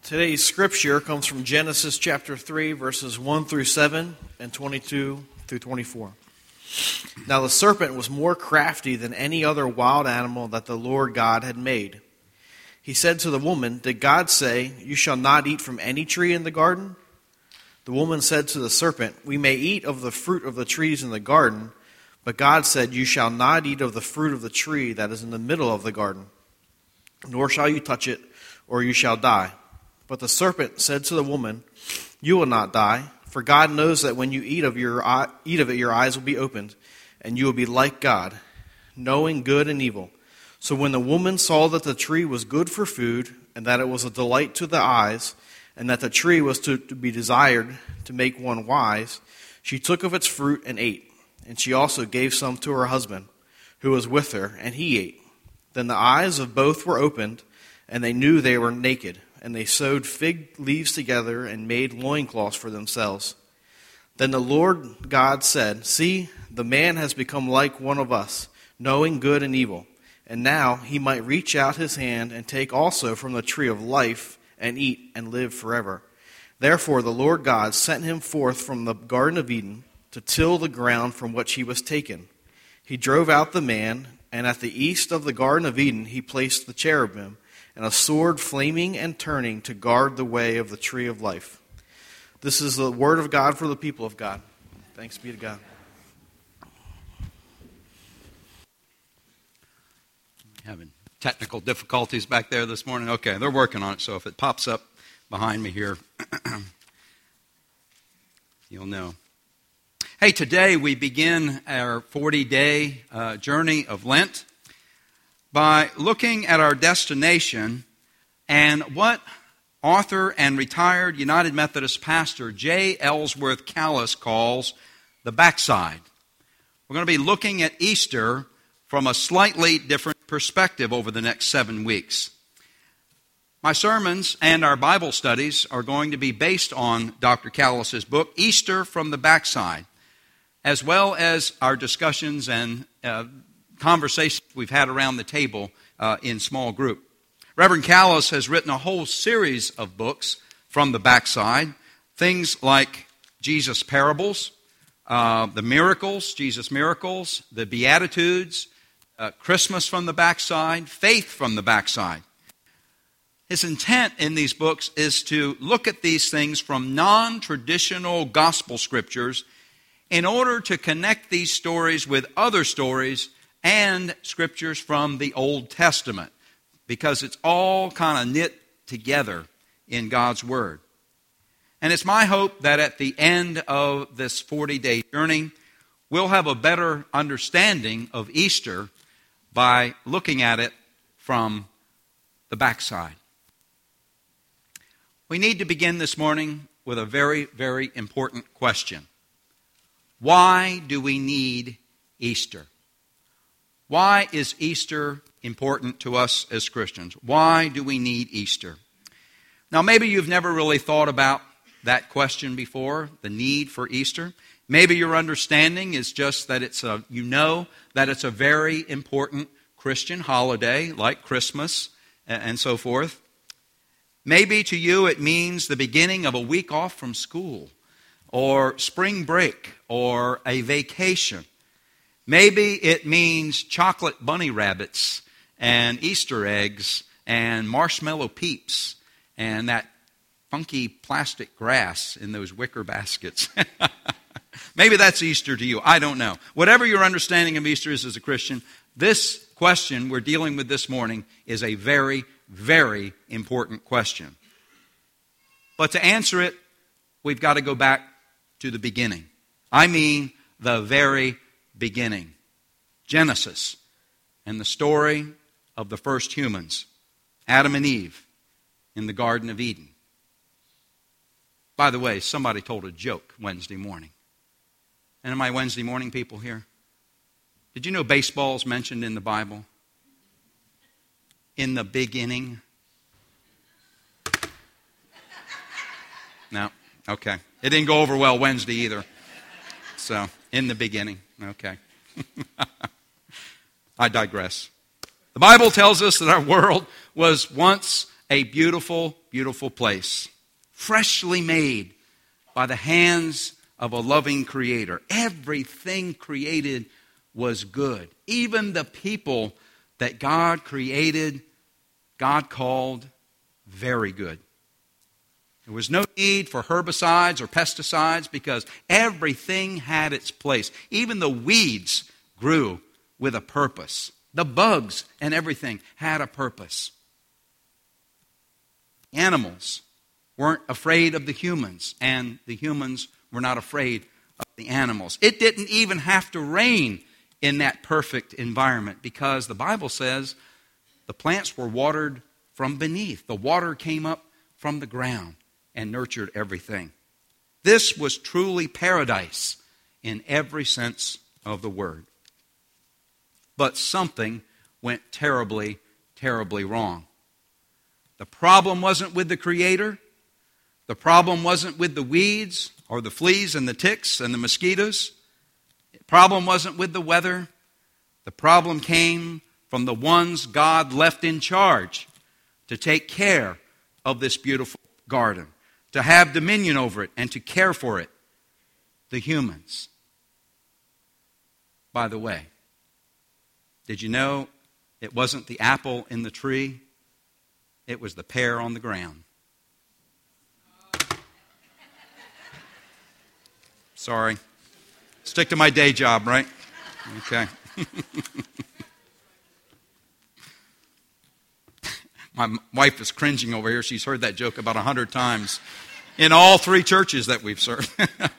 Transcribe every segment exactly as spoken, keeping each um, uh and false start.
Today's scripture comes from Genesis chapter three, verses one through seven and twenty-two through twenty-four. Now the serpent was more crafty than any other wild animal that the Lord God had made. He said to the woman, "Did God say, 'You shall not eat from any tree in the garden?' The woman said to the serpent, 'We may eat of the fruit of the trees in the garden, but God said, You shall not eat of the fruit of the tree that is in the middle of the garden, nor shall you touch it, or you shall die.' But the serpent said to the woman, 'You will not die, for God knows that when you eat of your eat of it, your eyes will be opened, and you will be like God, knowing good and evil.' So when the woman saw that the tree was good for food, and that it was a delight to the eyes, and that the tree was to, to be desired to make one wise, she took of its fruit and ate. And she also gave some to her husband, who was with her, and he ate. Then the eyes of both were opened, and they knew they were naked. And they sewed fig leaves together and made loincloths for themselves. Then the Lord God said, 'See, the man has become like one of us, knowing good and evil. And now he might reach out his hand and take also from the tree of life and eat and live forever.' Therefore the Lord God sent him forth from the Garden of Eden to till the ground from which he was taken. He drove out the man, and at the east of the Garden of Eden he placed the cherubim, and a sword flaming and turning to guard the way of the tree of life." This is the word of God for the people of God. Thanks be to God. Having technical difficulties back there this morning. Okay, they're working on it, so if it pops up behind me here, you'll know. Hey, today we begin our forty-day uh, journey of Lent by looking at our destination and what author and retired United Methodist pastor J. Ellsworth Kalas calls the backside. We're going to be looking at Easter from a slightly different perspective over the next seven weeks. My sermons and our Bible studies are going to be based on Doctor Kalas's book, Easter from the Backside, as well as our discussions and uh, conversations we've had around the table uh, in small group. Reverend Kalas has written a whole series of books from the backside, things like Jesus' parables, uh, the miracles, Jesus' miracles, the Beatitudes, uh, Christmas from the backside, faith from the backside. His intent in these books is to look at these things from non-traditional gospel scriptures in order to connect these stories with other stories and scriptures from the Old Testament, because it's all kind of knit together in God's Word. And it's my hope that at the end of this forty-day journey, we'll have a better understanding of Easter by looking at it from the backside. We need to begin this morning with a very, very important question. Why do we need Easter? Why is Easter important to us as Christians? Why do we need Easter? Now, maybe you've never really thought about that question before, the need for Easter. Maybe your understanding is just that it's a, you know that it's a very important Christian holiday like Christmas and so forth. Maybe to you it means the beginning of a week off from school, or spring break, or a vacation. Maybe it means chocolate bunny rabbits and Easter eggs and marshmallow peeps and that funky plastic grass in those wicker baskets. Maybe that's Easter to you. I don't know. Whatever your understanding of Easter is as a Christian, this question we're dealing with this morning is a very, very important question. But to answer it, we've got to go back to the beginning. I mean, the very beginning. Genesis and the story of the first humans, Adam and Eve, in the Garden of Eden. By the way, somebody told a joke Wednesday morning. Any of my Wednesday morning people here? Did you know baseball is mentioned in the Bible? In the beginning? No, okay. It didn't go over well Wednesday either. So, in the beginning, okay. I digress. The Bible tells us that our world was once a beautiful, beautiful place, freshly made by the hands of a loving Creator. Everything created was good. Even the people that God created, God called very good. There was no need for herbicides or pesticides because everything had its place. Even the weeds grew with a purpose. The bugs and everything had a purpose. Animals weren't afraid of the humans, and the humans were not afraid of the animals. It didn't even have to rain in that perfect environment because the Bible says the plants were watered from beneath. The water came up from the ground and nurtured everything. This was truly paradise in every sense of the word. But something went terribly, terribly wrong. The problem wasn't with the Creator. The problem wasn't with the weeds or the fleas and the ticks and the mosquitoes. The problem wasn't with the weather. The problem came from the ones God left in charge to take care of this beautiful garden, to have dominion over it and to care for it, the humans. By the way, did you know it wasn't the apple in the tree? It was the pear on the ground. Sorry. Stick to my day job, right? Okay. My wife is cringing over here. She's heard that joke about a hundred times in all three churches that we've served.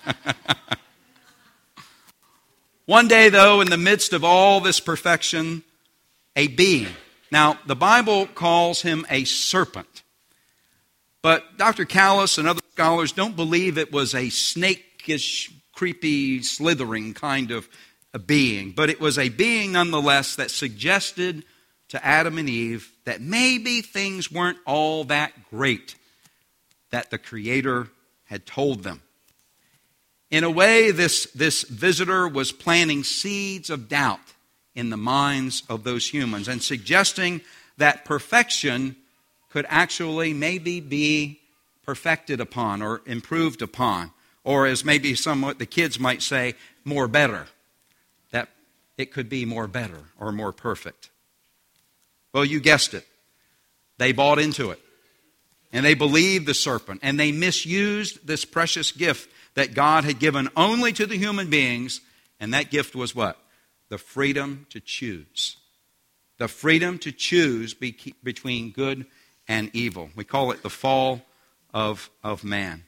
One day, though, in the midst of all this perfection, a being. Now, the Bible calls him a serpent. But Doctor Callis and other scholars don't believe it was a snakish, creepy, slithering kind of a being. But it was a being nonetheless that suggested to Adam and Eve that maybe things weren't all that great that the Creator had told them. In a way, this, this visitor was planting seeds of doubt in the minds of those humans and suggesting that perfection could actually maybe be perfected upon or improved upon, or as maybe somewhat the kids might say, more better, that it could be more better or more perfect. Well, you guessed it. They bought into it. And they believed the serpent. And they misused this precious gift that God had given only to the human beings. And that gift was what? The freedom to choose. The freedom to choose be- between good and evil. We call it the fall of, of man.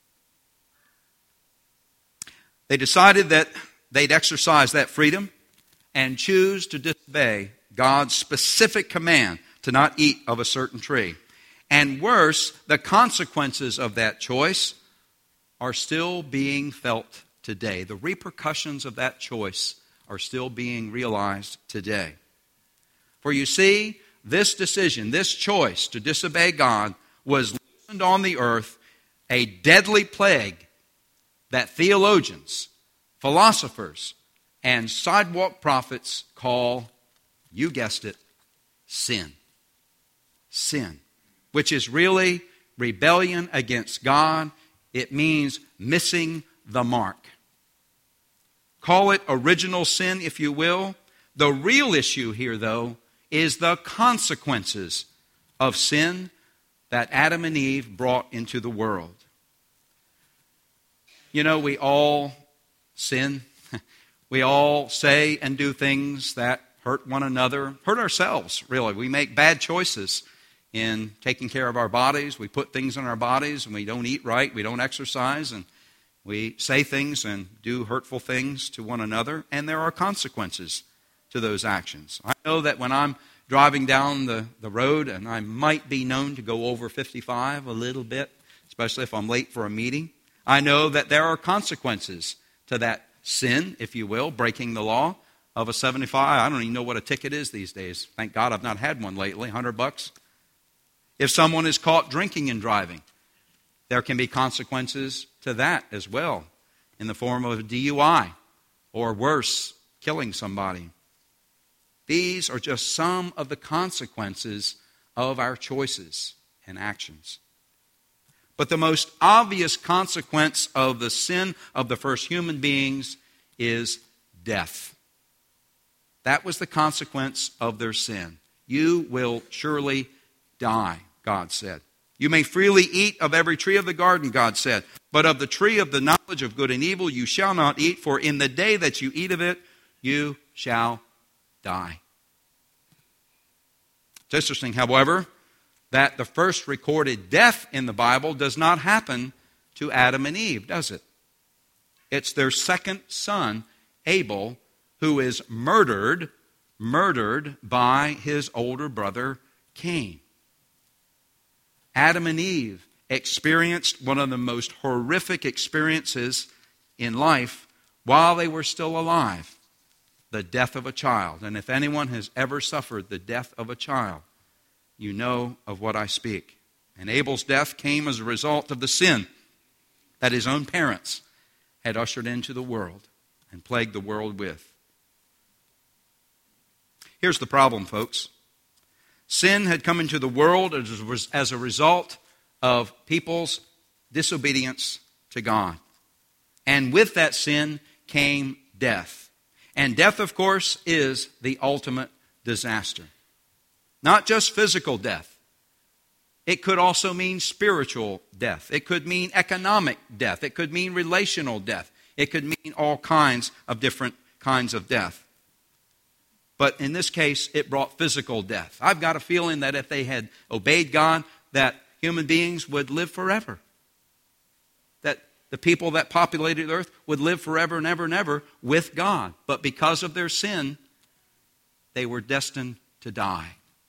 They decided that they'd exercise that freedom and choose to disobey God's specific command to not eat of a certain tree. And worse, the consequences of that choice are still being felt today. The repercussions of that choice are still being realized today. For you see, this decision, this choice to disobey God was loosened on the earth a deadly plague that theologians, philosophers, and sidewalk prophets call, you guessed it, sin. Sin, which is really rebellion against God. It means missing the mark. Call it original sin, if you will. The real issue here, though, is the consequences of sin that Adam and Eve brought into the world. You know, we all sin. We all say and do things that hurt one another, hurt ourselves, really. We make bad choices in taking care of our bodies. We put things in our bodies and we don't eat right, we don't exercise, and we say things and do hurtful things to one another, and there are consequences to those actions. I know that when I'm driving down the, the road and I might be known to go over fifty-five a little bit, especially if I'm late for a meeting, I know that there are consequences to that sin, if you will, breaking the law of a seventy-five. I don't even know what a ticket is these days. Thank God I've not had one lately, one hundred bucks. If someone is caught drinking and driving, there can be consequences to that as well in the form of a D U I or worse, killing somebody. These are just some of the consequences of our choices. and actions. But the most obvious consequence of the sin of the first human beings is death. That was the consequence of their sin. You will surely die, God said. You may freely eat of every tree of the garden, God said, but of the tree of the knowledge of good and evil you shall not eat, for in the day that you eat of it, you shall die. It's interesting, however, that the first recorded death in the Bible does not happen to Adam and Eve, does it? It's their second son, Abel, who is murdered, murdered by his older brother, Cain. Adam and Eve experienced one of the most horrific experiences in life while they were still alive, the death of a child. And if anyone has ever suffered the death of a child, you know of what I speak. And Abel's death came as a result of the sin that his own parents had ushered into the world and plagued the world with. Here's the problem, folks. Sin had come into the world as a result of people's disobedience to God. And with that sin came death. And death, of course, is the ultimate disaster. Not just physical death. It could also mean spiritual death. It could mean economic death. It could mean relational death. It could mean all kinds of different kinds of death. But in this case, it brought physical death. I've got a feeling that if they had obeyed God, that human beings would live forever. That the people that populated the earth would live forever and ever and ever with God. But because of their sin, they were destined to die.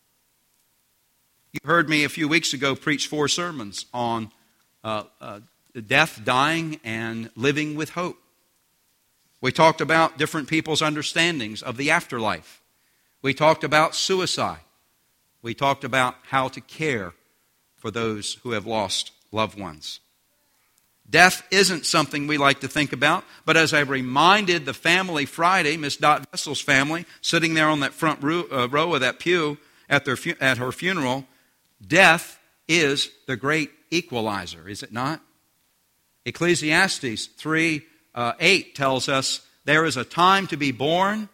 You heard me a few weeks ago preach four sermons on uh, uh, death, dying, and living with hope. We talked about different people's understandings of the afterlife. We talked about suicide. We talked about how to care for those who have lost loved ones. Death isn't something we like to think about, but as I reminded the family Friday, Miss Dot Vessel's family, sitting there on that front row, uh, row of that pew at, their fu- at her funeral, death is the great equalizer, is it not? Ecclesiastes three uh, eight tells us there is a time to be born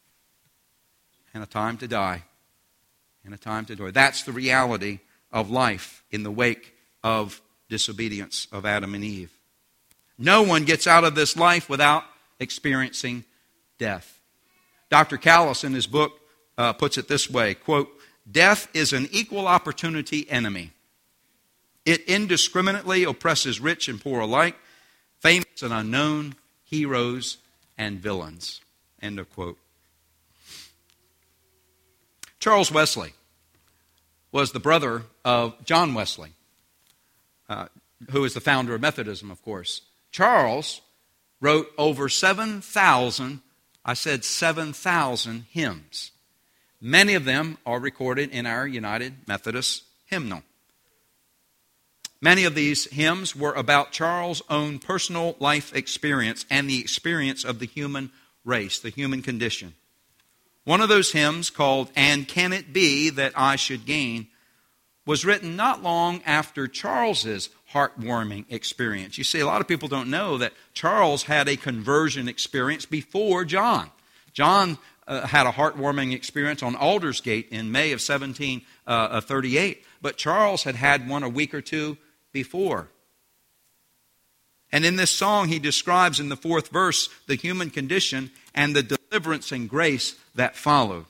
and a time to die. And a time to die. That's the reality of life in the wake of disobedience of Adam and Eve. No one gets out of this life without experiencing death. Doctor Callis in his book uh, puts it this way, quote, "Death is an equal opportunity enemy. It indiscriminately oppresses rich and poor alike, famous and unknown, heroes and villains." End of quote. Charles Wesley was the brother of John Wesley, uh, who is the founder of Methodism, of course. Charles wrote over seven thousand, I said seven thousand hymns. Many of them are recorded in our United Methodist hymnal. Many of these hymns were about Charles' own personal life experience and the experience of the human race, the human condition. One of those hymns, called "And Can It Be That I Should Gain," was written not long after Charles's heartwarming experience. You see, a lot of people don't know that Charles had a conversion experience before John. John uh, had a heartwarming experience on Aldersgate in May of seventeen thirty-eight, but Charles had had one a week or two before. And in this song, he describes in the fourth verse the human condition and the deliverance and grace that followed.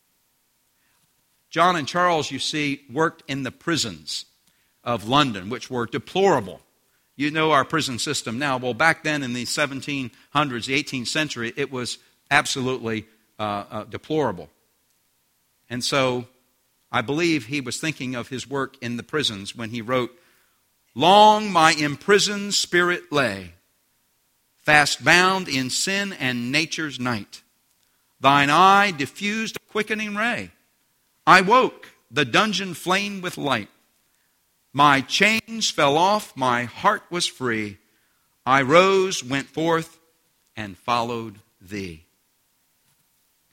John and Charles, you see, worked in the prisons of London, which were deplorable. You know our prison system now. Well, back then in the seventeen hundreds, the eighteenth century, it was absolutely uh, uh, deplorable. And so I believe he was thinking of his work in the prisons when he wrote, "Long my imprisoned spirit lay, fast bound in sin and nature's night. Thine eye diffused a quickening ray. I woke, the dungeon flamed with light. My chains fell off, my heart was free. I rose, went forth, and followed thee."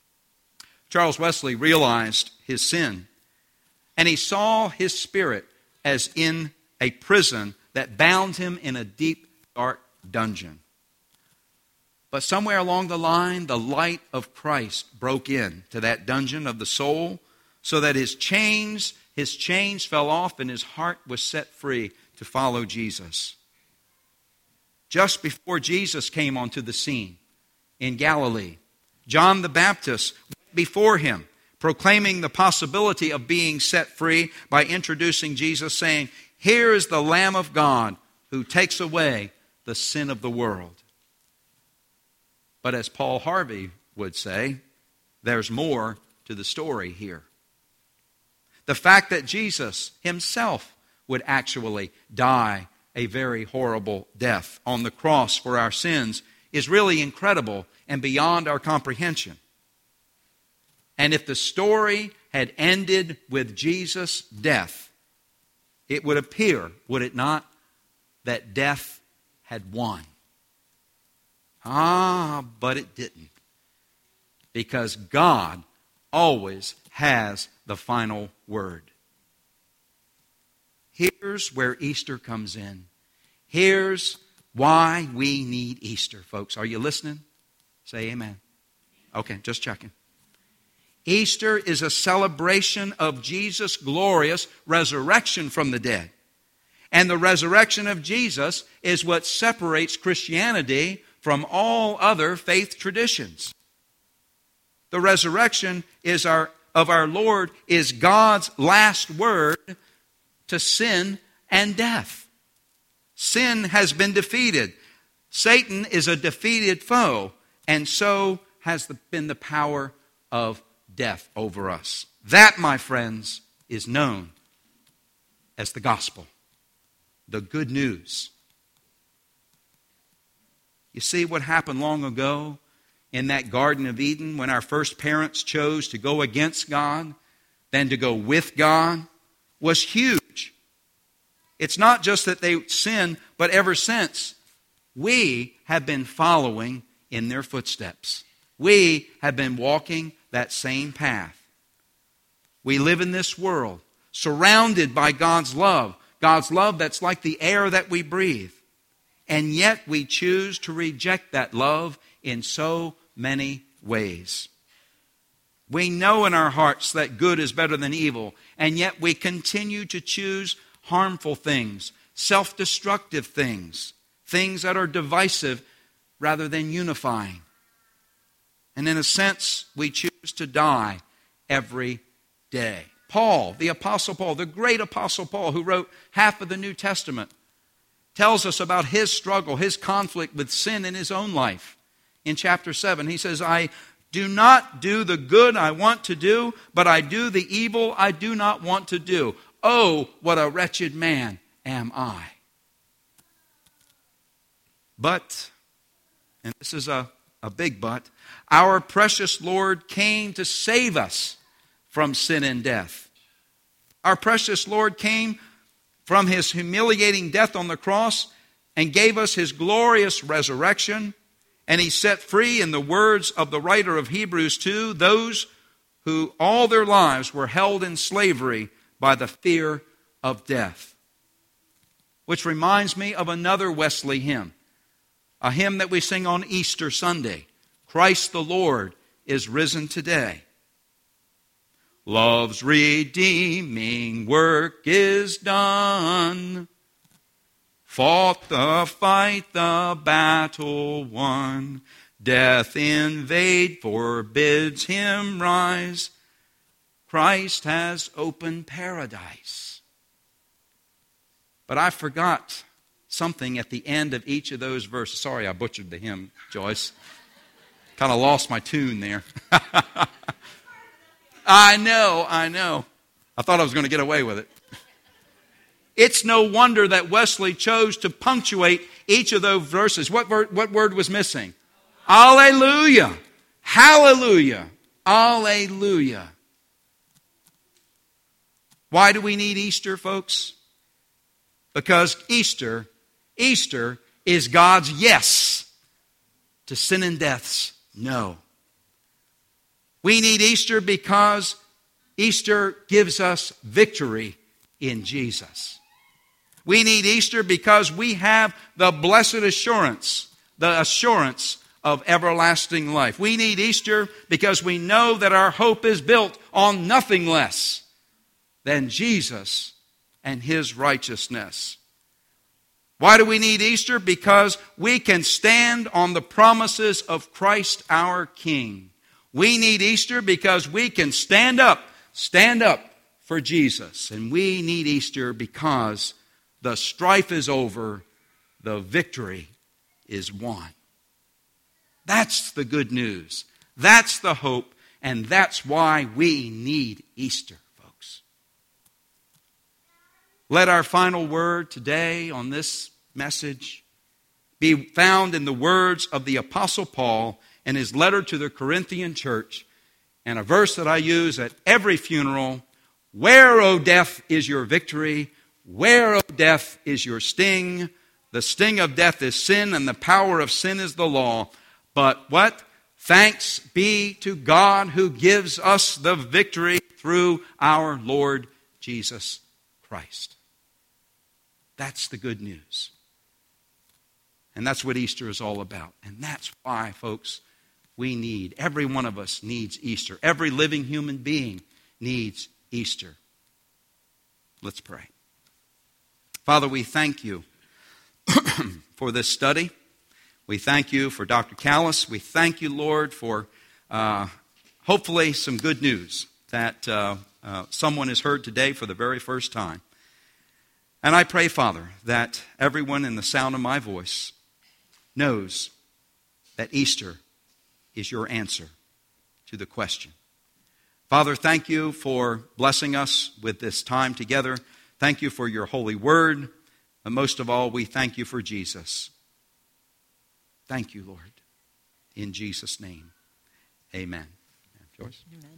Charles Wesley realized his sin, and he saw his spirit as in a prison that bound him in a deep, dark dungeon. But somewhere along the line, the light of Christ broke in to that dungeon of the soul, so that his chains, his chains fell off and his heart was set free to follow Jesus. Just before Jesus came onto the scene in Galilee, John the Baptist went before him, proclaiming the possibility of being set free by introducing Jesus, saying, "Here is the Lamb of God who takes away the sin of the world." But as Paul Harvey would say, there's more to the story here. The fact that Jesus himself would actually die a very horrible death on the cross for our sins is really incredible and beyond our comprehension. And if the story had ended with Jesus' death, it would appear, would it not, that death had won. Ah, but it didn't. Because God always has the final word. Here's where Easter comes in. Here's why we need Easter, folks. Are you listening? Say amen. Okay, just checking. Easter is a celebration of Jesus' glorious resurrection from the dead. And the resurrection of Jesus is what separates Christianity from all other faith traditions. The resurrection is our, of our Lord is God's last word to sin and death. Sin has been defeated. Satan is a defeated foe, and so has the, been the power of death over us. That, my friends, is known as the gospel, the good news. You see what happened long ago in that Garden of Eden when our first parents chose to go against God than to go with God was huge. It's not just that they sinned, but ever since, we have been following in their footsteps. We have been walking that same path. We live in this world surrounded by God's love, God's love that's like the air that we breathe. And yet we choose to reject that love in so many ways. We know in our hearts that good is better than evil, and yet we continue to choose harmful things, self-destructive things, things that are divisive rather than unifying. And in a sense, we choose to die every day. Paul, the Apostle Paul, the great Apostle Paul, who wrote half of the New Testament, tells us about his struggle, his conflict with sin in his own life. In chapter seven, he says, "I do not do the good I want to do, but I do the evil I do not want to do. Oh, what a wretched man am I." But, and this is a, a big but, our precious Lord came to save us from sin and death. Our precious Lord came from his humiliating death on the cross and gave us his glorious resurrection. And he set free, in the words of the writer of Hebrews two, those who all their lives were held in slavery by the fear of death. Which reminds me of another Wesley hymn, a hymn that we sing on Easter Sunday. Christ the Lord is risen today. Love's redeeming work is done. Fought the fight, the battle won. Death invade forbids him rise. Christ has opened paradise. But I forgot something at the end of each of those verses. Sorry, I butchered the hymn, Joyce. Kind of lost my tune there. I know, I know. I thought I was going to get away with it. It's no wonder that Wesley chose to punctuate each of those verses. What word, what word was missing? Alleluia. Hallelujah. Alleluia. Why do we need Easter, folks? Because Easter, Easter is God's yes to sin and death's no. We need Easter because Easter gives us victory in Jesus. We need Easter because we have the blessed assurance, the assurance of everlasting life. We need Easter because we know that our hope is built on nothing less than Jesus and His righteousness. Why do we need Easter? Because we can stand on the promises of Christ our King. We need Easter because we can stand up, stand up for Jesus. And we need Easter because the strife is over, the victory is won. That's the good news. That's the hope, and that's why we need Easter, folks. Let our final word today on this message be found in the words of the Apostle Paul in his letter to the Corinthian church, and a verse that I use at every funeral. Where, O death, is your victory? Where, O death, is your sting? The sting of death is sin, and the power of sin is the law. But what? Thanks be to God who gives us the victory through our Lord Jesus Christ. That's the good news. And that's what Easter is all about. And that's why, folks, we need, every one of us needs Easter. Every living human being needs Easter. Let's pray. Father, we thank you for this study. We thank you for Doctor Callis. We thank you, Lord, for uh, hopefully some good news that uh, uh, someone has heard today for the very first time. And I pray, Father, that everyone in the sound of my voice knows that Easter is your answer to the question. Father, thank you for blessing us with this time together. Thank you for your holy word. And most of all, we thank you for Jesus. Thank you, Lord. In Jesus' name, amen. Joyce? Amen.